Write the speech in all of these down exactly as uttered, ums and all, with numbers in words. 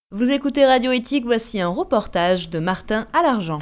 Vous écoutez Radio Éthique, voici un reportage de Martin Alargent.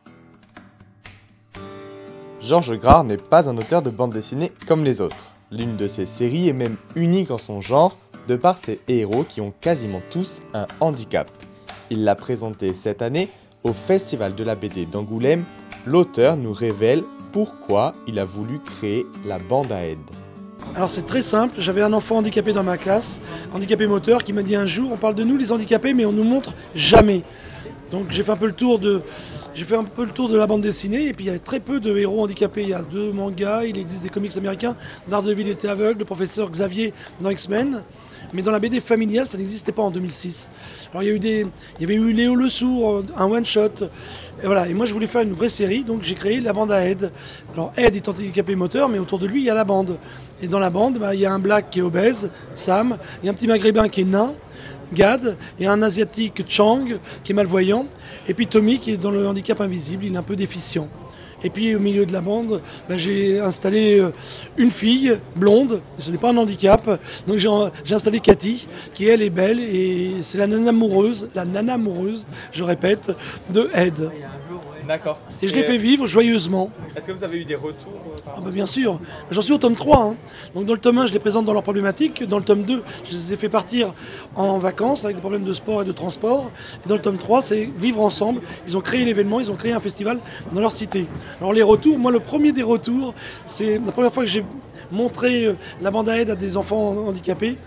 Georges Grard n'est pas un auteur de bande dessinée comme les autres. L'une de ses séries est même unique en son genre, de par ses héros qui ont quasiment tous un handicap. Il l'a présentée cette année au Festival de la B D d'Angoulême. L'auteur nous révèle pourquoi il a voulu créer la bande à aide. Alors c'est très simple, j'avais un enfant handicapé dans ma classe, handicapé moteur, qui m'a dit un jour, on parle de nous les handicapés mais on nous montre jamais. Donc j'ai fait un peu le tour de, j'ai fait un peu le tour de la bande dessinée et puis il y a très peu de héros handicapés. Il y a deux mangas, il existe des comics américains, Daredevil était aveugle, le professeur Xavier dans X-Men. Mais dans la B D familiale, ça n'existait pas en deux mille six. Alors il y a eu des, il y avait eu Léo Le Sourd, un one-shot. Et voilà. Et moi je voulais faire une vraie série, donc j'ai créé la bande à Ed. Alors Ed est handicapé moteur, mais autour de lui il y a la bande. Et dans la bande, bah, il y a un black qui est obèse, Sam. Il y a un petit maghrébin qui est nain, Gad. Il y a un asiatique, Chang, qui est malvoyant. Et puis Tommy qui est dans le handicap invisible, il est un peu déficient. Et puis au milieu de la bande, ben, j'ai installé une fille blonde, ce n'est pas un handicap, donc j'ai, j'ai installé Cathy, qui elle est belle et c'est la nana amoureuse, la nana amoureuse, je répète, de Ed. D'accord. Et je l'ai fait vivre joyeusement. Est-ce que vous avez eu des retours euh, Ah bah bien sûr, j'en suis au tome trois. Hein. Donc dans le tome un, je les présente dans leurs problématiques. Dans le tome deux, je les ai fait partir en vacances avec des problèmes de sport et de transport. Et dans le tome trois, c'est vivre ensemble. Ils ont créé l'événement, ils ont créé un festival dans leur cité. Alors les retours, moi le premier des retours, c'est la première fois que j'ai montré la bande à aide à des enfants handicapés.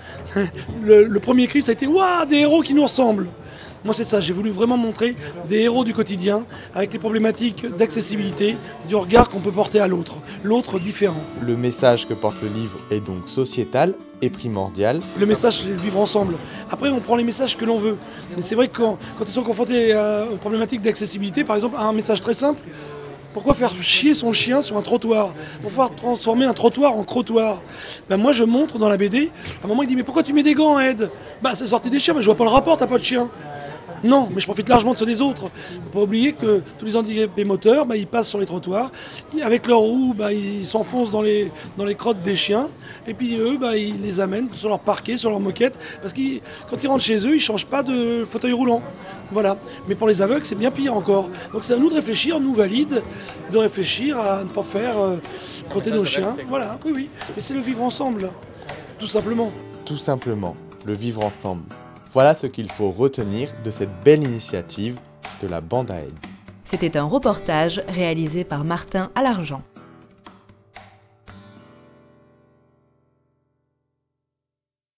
le, le premier cri, ça a été « Waouh, des héros qui nous ressemblent !» Moi c'est ça, j'ai voulu vraiment montrer des héros du quotidien avec les problématiques d'accessibilité, du regard qu'on peut porter à l'autre, l'autre différent. Le message que porte le livre est donc sociétal et primordial. Le message, c'est le vivre ensemble. Après, on prend les messages que l'on veut. Mais c'est vrai que quand, quand ils sont confrontés à, aux problématiques d'accessibilité, par exemple, à un message très simple, pourquoi faire chier son chien sur un trottoir? Pourquoi transformer un trottoir en crottoir? Ben moi je montre dans la B D, à un moment il dit mais pourquoi tu mets des gants, Ed? Bah c'est sorti des chiens, mais je vois pas le rapport, t'as pas de chien. Non, mais je profite largement de ceux des autres. Faut pas oublier que tous les handicapés moteurs, bah, ils passent sur les trottoirs. Avec leurs roues, bah, ils s'enfoncent dans les, dans les crottes des chiens. Et puis eux, bah, ils les amènent sur leur parquet, sur leur moquette. Parce que quand ils rentrent chez eux, ils ne changent pas de fauteuil roulant. Voilà. Mais pour les aveugles, c'est bien pire encore. Donc c'est à nous de réfléchir, nous valides, de réfléchir à ne pas faire euh, crotter nos chiens. Voilà, oui, oui. Mais c'est le vivre ensemble, tout simplement. Tout simplement, le vivre ensemble. Voilà ce qu'il faut retenir de cette belle initiative de la bande à aide. C'était un reportage réalisé par Martin Alargent.